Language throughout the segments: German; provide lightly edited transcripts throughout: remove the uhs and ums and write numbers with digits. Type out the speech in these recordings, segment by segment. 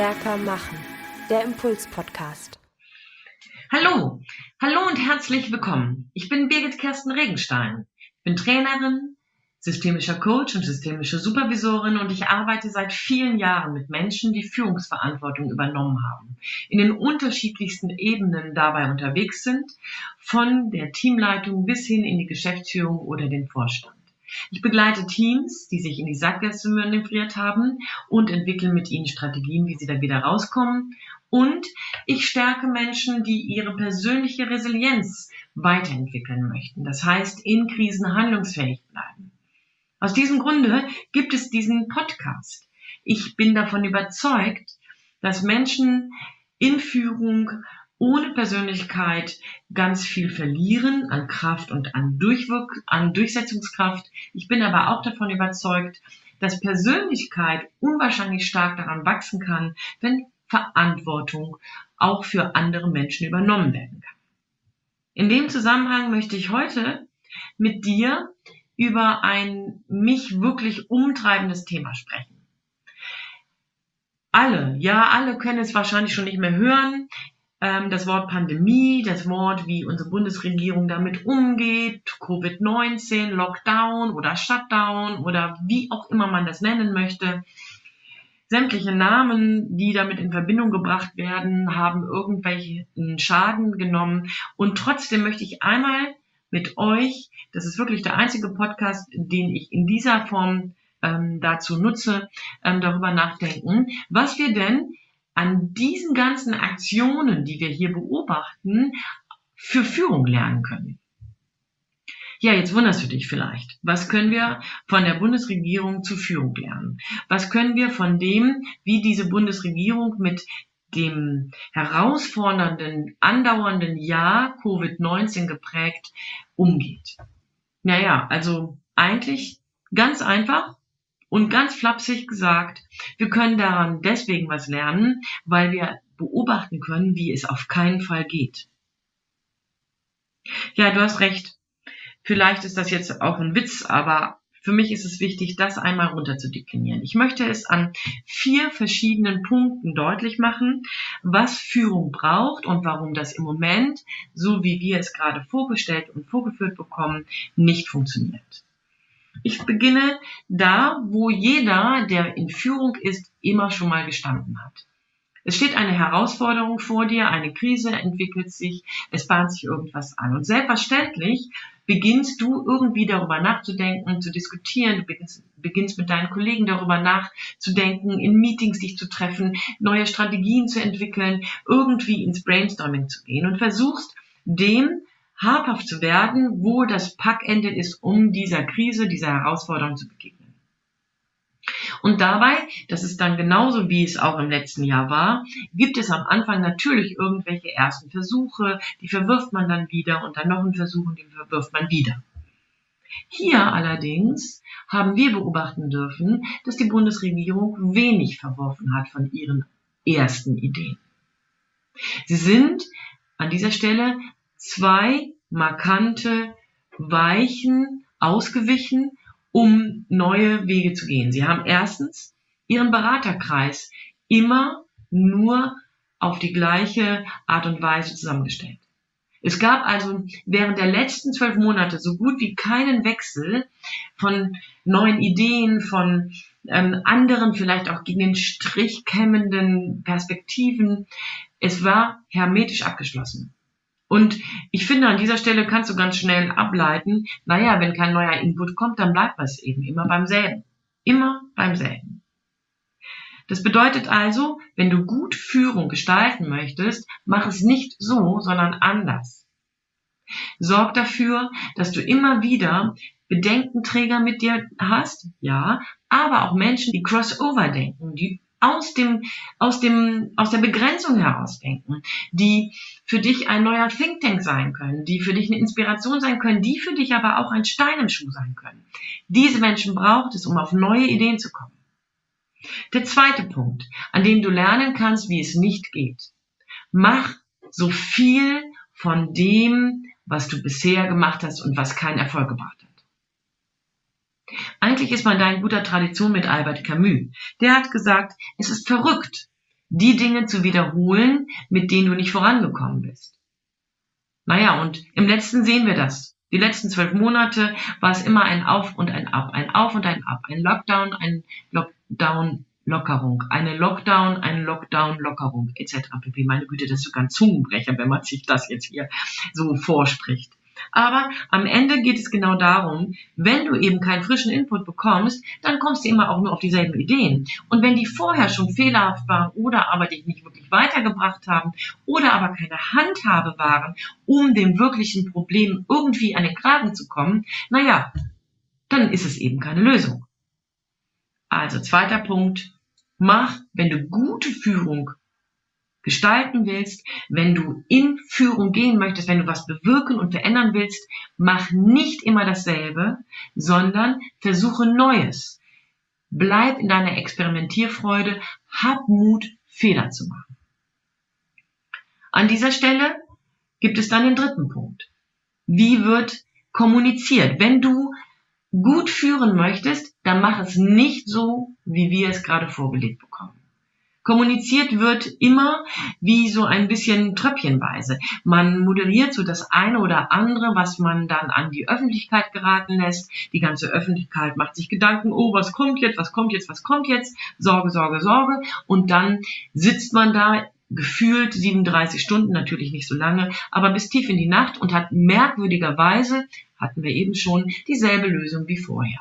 Stärker machen. Der Impuls-Podcast. Hallo und herzlich willkommen. Ich bin Birgit Kersten Regenstein, bin Trainerin, systemischer Coach und systemische Supervisorin und ich arbeite seit vielen Jahren mit Menschen, die Führungsverantwortung übernommen haben, in den unterschiedlichsten Ebenen dabei unterwegs sind, von der Teamleitung bis hin in die Geschäftsführung oder den Vorstand. Ich begleite Teams, die sich in die Sackgasse manövriert haben und entwickle mit ihnen Strategien, wie sie da wieder rauskommen. Und ich stärke Menschen, die ihre persönliche Resilienz weiterentwickeln möchten. Das heißt, in Krisen handlungsfähig bleiben. Aus diesem Grunde gibt es diesen Podcast. Ich bin davon überzeugt, dass Menschen in Führung ohne Persönlichkeit ganz viel verlieren an Kraft und an Durchsetzungskraft. Ich bin aber auch davon überzeugt, dass Persönlichkeit unwahrscheinlich stark daran wachsen kann, wenn Verantwortung auch für andere Menschen übernommen werden kann. In dem Zusammenhang möchte ich heute mit dir über ein mich wirklich umtreibendes Thema sprechen. Alle können es wahrscheinlich schon nicht mehr hören. Das Wort Pandemie, das Wort, wie unsere Bundesregierung damit umgeht, Covid-19, Lockdown oder Shutdown oder wie auch immer man das nennen möchte. Sämtliche Namen, die damit in Verbindung gebracht werden, haben irgendwelchen Schaden genommen. Und trotzdem möchte ich einmal mit euch, das ist wirklich der einzige Podcast, den ich in dieser Form dazu nutze, darüber nachdenken, was wir denn an diesen ganzen Aktionen, die wir hier beobachten, für Führung lernen können. Ja, jetzt wunderst du dich vielleicht. Was können wir von der Bundesregierung zur Führung lernen? Was können wir von dem, wie diese Bundesregierung mit dem herausfordernden, andauernden Jahr Covid-19 geprägt umgeht? Naja, also eigentlich ganz einfach und ganz flapsig gesagt, wir können daran deswegen was lernen, weil wir beobachten können, wie es auf keinen Fall geht. Ja, du hast recht. Vielleicht ist das jetzt auch ein Witz, aber für mich ist es wichtig, das einmal runterzudeklinieren. Ich möchte es an 4 verschiedenen Punkten deutlich machen, was Führung braucht und warum das im Moment, so wie wir es gerade vorgestellt und vorgeführt bekommen, nicht funktioniert. Ich beginne da, wo jeder, der in Führung ist, immer schon mal gestanden hat. Es steht eine Herausforderung vor dir, eine Krise entwickelt sich, es bahnt sich irgendwas an. Und selbstverständlich beginnst du irgendwie darüber nachzudenken, zu diskutieren, du beginnst mit deinen Kollegen darüber nachzudenken, in Meetings dich zu treffen, neue Strategien zu entwickeln, irgendwie ins Brainstorming zu gehen und versuchst dem habhaft zu werden, wo das Packende ist, um dieser Krise, dieser Herausforderung zu begegnen. Und dabei, das ist dann genauso wie es auch im letzten Jahr war, gibt es am Anfang natürlich irgendwelche ersten Versuche, die verwirft man dann wieder und dann noch einen Versuch und den verwirft man wieder. Hier allerdings haben wir beobachten dürfen, dass die Bundesregierung wenig verworfen hat von ihren ersten Ideen. Sie sind an dieser Stelle 2 markante Weichen ausgewichen, um neue Wege zu gehen. Sie haben erstens ihren Beraterkreis immer nur auf die gleiche Art und Weise zusammengestellt. Es gab also während der letzten 12 Monate so gut wie keinen Wechsel von neuen Ideen, von anderen, vielleicht auch gegen den Strich kämmenden Perspektiven. Es war hermetisch abgeschlossen. Und ich finde, an dieser Stelle kannst du ganz schnell ableiten, naja, wenn kein neuer Input kommt, dann bleibt es eben immer beim selben. Immer beim selben. Das bedeutet also, wenn du gut Führung gestalten möchtest, mach es nicht so, sondern anders. Sorg dafür, dass du immer wieder Bedenkenträger mit dir hast, ja, aber auch Menschen, die Crossover denken, die aus der Begrenzung heraus denken, die für dich ein neuer Think Tank sein können, die für dich eine Inspiration sein können, die für dich aber auch ein Stein im Schuh sein können. Diese Menschen braucht es, um auf neue Ideen zu kommen. Der zweite Punkt, an dem du lernen kannst, wie es nicht geht. Mach so viel von dem, was du bisher gemacht hast und was keinen Erfolg gebracht hat. Eigentlich ist man da in guter Tradition mit Albert Camus. Der hat gesagt, es ist verrückt, die Dinge zu wiederholen, mit denen du nicht vorangekommen bist. Naja, und im letzten sehen wir das. Die letzten 12 Monate war es immer ein Auf und ein Ab, ein Auf und ein Ab, ein Lockdown, ein Lockdown-Lockerung, eine Lockdown-Lockerung, etc. pp. Meine Güte, das ist sogar ein Zungenbrecher, wenn man sich das jetzt hier so vorspricht. Aber am Ende geht es genau darum, wenn du eben keinen frischen Input bekommst, dann kommst du immer auch nur auf dieselben Ideen. Und wenn die vorher schon fehlerhaft waren oder aber dich nicht wirklich weitergebracht haben oder aber keine Handhabe waren, um dem wirklichen Problem irgendwie an den Kragen zu kommen, naja, dann ist es eben keine Lösung. Also zweiter Punkt, wenn du gute Führung gestalten willst, wenn du in Führung gehen möchtest, wenn du was bewirken und verändern willst, mach nicht immer dasselbe, sondern versuche Neues. Bleib in deiner Experimentierfreude, hab Mut, Fehler zu machen. An dieser Stelle gibt es dann den dritten Punkt. Wie wird kommuniziert? Wenn du gut führen möchtest, dann mach es nicht so, wie wir es gerade vorgelegt bekommen. Kommuniziert wird immer wie so ein bisschen tröpfchenweise. Man moderiert so das eine oder andere, was man dann an die Öffentlichkeit geraten lässt. Die ganze Öffentlichkeit macht sich Gedanken, oh, was kommt jetzt, was kommt jetzt, was kommt jetzt? Sorge, Sorge, Sorge. Und dann sitzt man da gefühlt 37 Stunden, natürlich nicht so lange, aber bis tief in die Nacht und hat merkwürdigerweise, hatten wir eben schon, dieselbe Lösung wie vorher.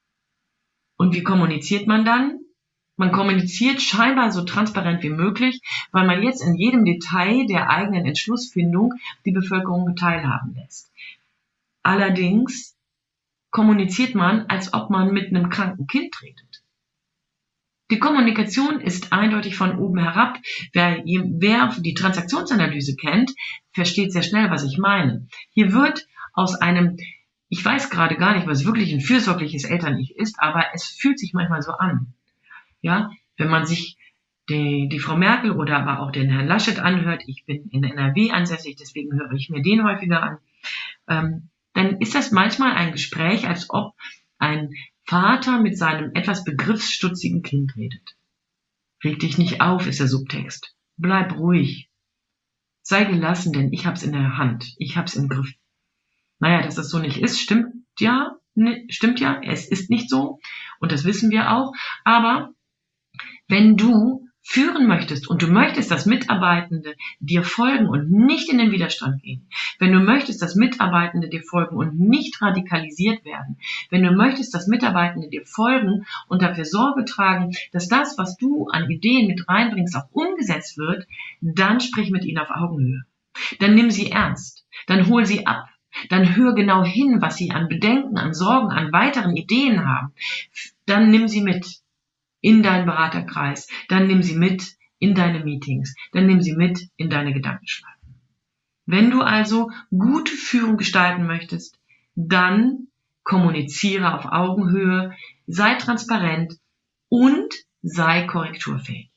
Und wie kommuniziert man dann? Man kommuniziert scheinbar so transparent wie möglich, weil man jetzt in jedem Detail der eigenen Entschlussfindung die Bevölkerung teilhaben lässt. Allerdings kommuniziert man, als ob man mit einem kranken Kind redet. Die Kommunikation ist eindeutig von oben herab. Wer die Transaktionsanalyse kennt, versteht sehr schnell, was ich meine. Hier wird aus einem, ich weiß gerade gar nicht, was wirklich ein fürsorgliches Eltern-Ich ist, aber es fühlt sich manchmal so an. Ja, wenn man sich die Frau Merkel oder aber auch den Herrn Laschet anhört, ich bin in NRW ansässig, deswegen höre ich mir den häufiger an, dann ist das manchmal ein Gespräch, als ob ein Vater mit seinem etwas begriffsstutzigen Kind redet. Reg dich nicht auf, ist der Subtext. Bleib ruhig. Sei gelassen, denn ich hab's in der Hand. Ich hab's im Griff. Naja, dass das so nicht ist, stimmt ja. Es ist nicht so. Und das wissen wir auch. Aber wenn du führen möchtest und du möchtest, dass Mitarbeitende dir folgen und nicht in den Widerstand gehen, wenn du möchtest, dass Mitarbeitende dir folgen und nicht radikalisiert werden, wenn du möchtest, dass Mitarbeitende dir folgen und dafür Sorge tragen, dass das, was du an Ideen mit reinbringst, auch umgesetzt wird, dann sprich mit ihnen auf Augenhöhe. Dann nimm sie ernst, dann hol sie ab, dann hör genau hin, was sie an Bedenken, an Sorgen, an weiteren Ideen haben. Dann nimm sie mit in deinen Beraterkreis, dann nimm sie mit in deine Meetings, dann nimm sie mit in deine Gedankenschleifen. Wenn du also gute Führung gestalten möchtest, dann kommuniziere auf Augenhöhe, sei transparent und sei korrekturfähig.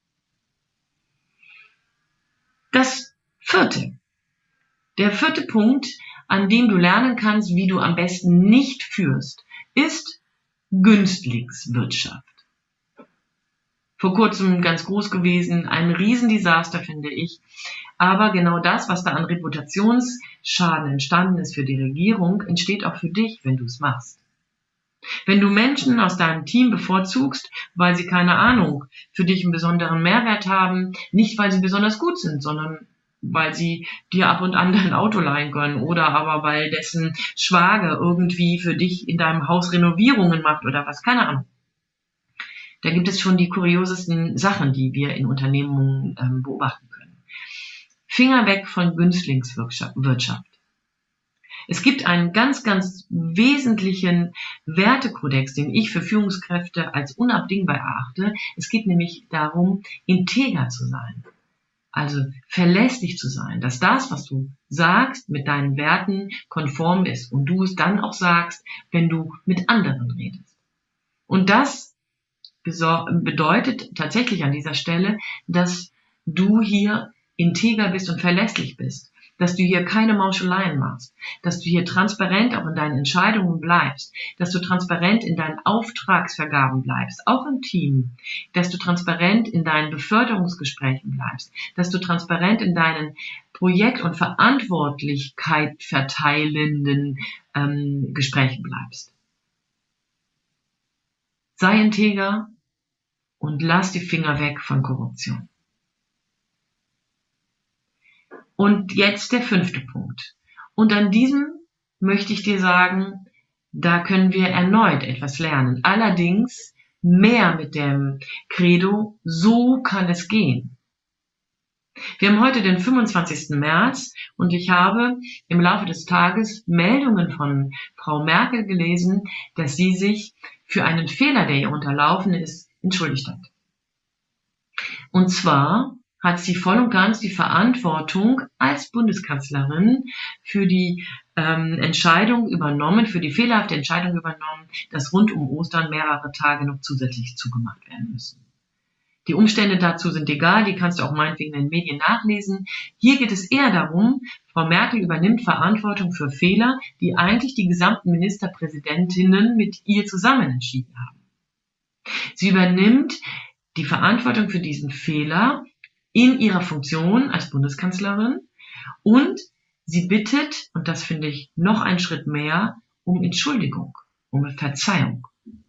Der vierte Punkt, an dem du lernen kannst, wie du am besten nicht führst, ist Günstlingswirtschaft. Vor kurzem ganz groß gewesen, ein Riesendesaster, finde ich. Aber genau das, was da an Reputationsschaden entstanden ist für die Regierung, entsteht auch für dich, wenn du es machst. Wenn du Menschen aus deinem Team bevorzugst, weil sie, keine Ahnung, für dich einen besonderen Mehrwert haben, nicht weil sie besonders gut sind, sondern weil sie dir ab und an dein Auto leihen können oder aber weil dessen Schwager irgendwie für dich in deinem Haus Renovierungen macht oder was, keine Ahnung. Da gibt es schon die kuriosesten Sachen, die wir in Unternehmungen beobachten können. Finger weg von Günstlingswirtschaft. Es gibt einen ganz, ganz wesentlichen Wertekodex, den ich für Führungskräfte als unabdingbar erachte. Es geht nämlich darum, integer zu sein. Also verlässlich zu sein, dass das, was du sagst, mit deinen Werten konform ist und du es dann auch sagst, wenn du mit anderen redest. Und das bedeutet tatsächlich an dieser Stelle, dass du hier integer bist und verlässlich bist. dass du hier keine Mauscheleien machst, dass du hier transparent auch in deinen Entscheidungen bleibst, dass du transparent in deinen Auftragsvergaben bleibst, auch im Team, dass du transparent in deinen Beförderungsgesprächen bleibst, dass du transparent in deinen Projekt- und Verantwortlichkeit verteilenden Gesprächen bleibst. Sei integer und lass die Finger weg von Korruption. Und jetzt der 5. Punkt. Und an diesem möchte ich dir sagen, da können wir erneut etwas lernen. Allerdings mehr mit dem Credo, so kann es gehen. Wir haben heute den 25. März und ich habe im Laufe des Tages Meldungen von Frau Merkel gelesen, dass sie sich für einen Fehler, der ihr unterlaufen ist, entschuldigt hat. Und zwar hat sie voll und ganz die Verantwortung als Bundeskanzlerin für die Entscheidung übernommen, für die fehlerhafte Entscheidung übernommen, dass rund um Ostern mehrere Tage noch zusätzlich zugemacht werden müssen. Die Umstände dazu sind egal, die kannst du auch meinetwegen in den Medien nachlesen. Hier geht es eher darum, Frau Merkel übernimmt Verantwortung für Fehler, die eigentlich die gesamten Ministerpräsidentinnen mit ihr zusammen entschieden haben. Sie übernimmt die Verantwortung für diesen Fehler in ihrer Funktion als Bundeskanzlerin und sie bittet, und das finde ich noch einen Schritt mehr, um Entschuldigung, um Verzeihung.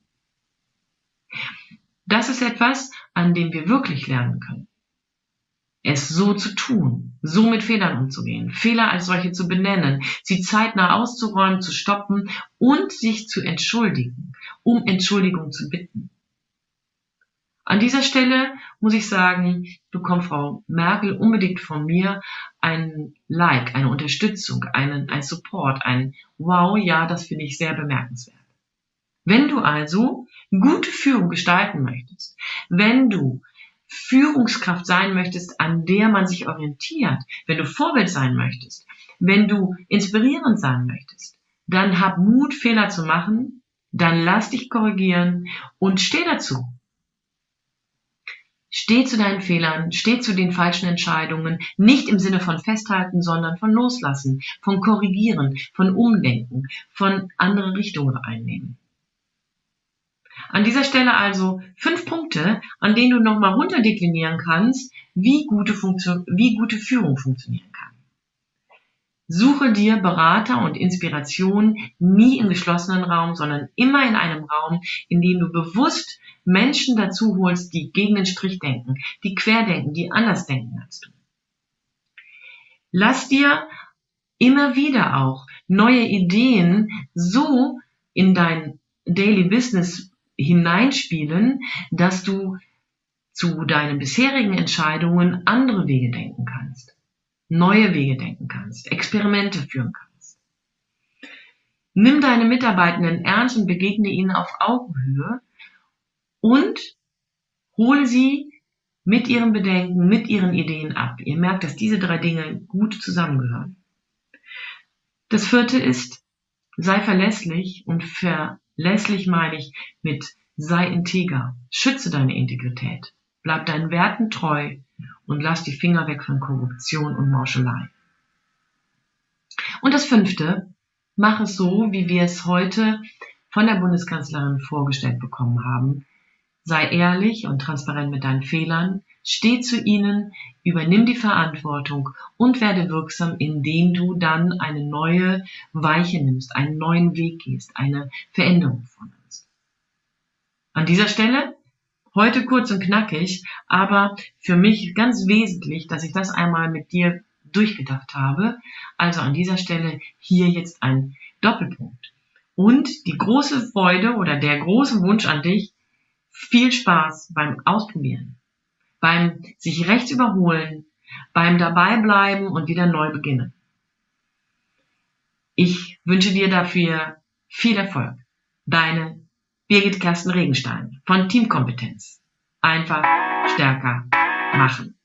Das ist etwas, an dem wir wirklich lernen können. Es so zu tun, so mit Fehlern umzugehen, Fehler als solche zu benennen, sie zeitnah auszuräumen, zu stoppen und sich zu entschuldigen, um Entschuldigung zu bitten. An dieser Stelle muss ich sagen, bekommt Frau Merkel unbedingt von mir ein Like, eine Unterstützung, ein Support, ein Wow, ja, das finde ich sehr bemerkenswert. Wenn du also gute Führung gestalten möchtest, wenn du Führungskraft sein möchtest, an der man sich orientiert, wenn du Vorbild sein möchtest, wenn du inspirierend sein möchtest, dann hab Mut, Fehler zu machen, dann lass dich korrigieren und steh dazu. Steh zu deinen Fehlern, steh zu den falschen Entscheidungen, nicht im Sinne von festhalten, sondern von loslassen, von korrigieren, von umdenken, von andere Richtungen einnehmen. An dieser Stelle also 5 Punkte, an denen du nochmal runterdeklinieren kannst, wie gute Führung funktionieren kann. Suche dir Berater und Inspiration nie im geschlossenen Raum, sondern immer in einem Raum, in dem du bewusst Menschen dazu holst, die gegen den Strich denken, die querdenken, die anders denken als du. Lass dir immer wieder auch neue Ideen so in dein Daily Business hineinspielen, dass du zu deinen bisherigen Entscheidungen andere Wege denken kannst, neue Wege denken kannst, Experimente führen kannst. Nimm deine Mitarbeitenden ernst und begegne ihnen auf Augenhöhe und hole sie mit ihren Bedenken, mit ihren Ideen ab. Ihr merkt, dass diese 3 Dinge gut zusammengehören. Das 4. ist, sei verlässlich, und verlässlich meine ich mit sei integer. Schütze deine Integrität. Bleib deinen Werten treu und lass die Finger weg von Korruption und Mauschelei. Und das 5. Mach es so, wie wir es heute von der Bundeskanzlerin vorgestellt bekommen haben. Sei ehrlich und transparent mit deinen Fehlern, steh zu ihnen, übernimm die Verantwortung und werde wirksam, indem du dann eine neue Weiche nimmst, einen neuen Weg gehst, eine Veränderung vornimmst. An dieser Stelle, heute kurz und knackig, aber für mich ganz wesentlich, dass ich das einmal mit dir durchgedacht habe. Also an dieser Stelle hier jetzt ein Doppelpunkt. Und die große Freude oder der große Wunsch an dich, viel Spaß beim Ausprobieren, beim sich rechts überholen, beim Dabeibleiben und wieder neu beginnen. Ich wünsche dir dafür viel Erfolg. Deine Birgit Kersten Regenstein von Teamkompetenz. Einfach stärker machen.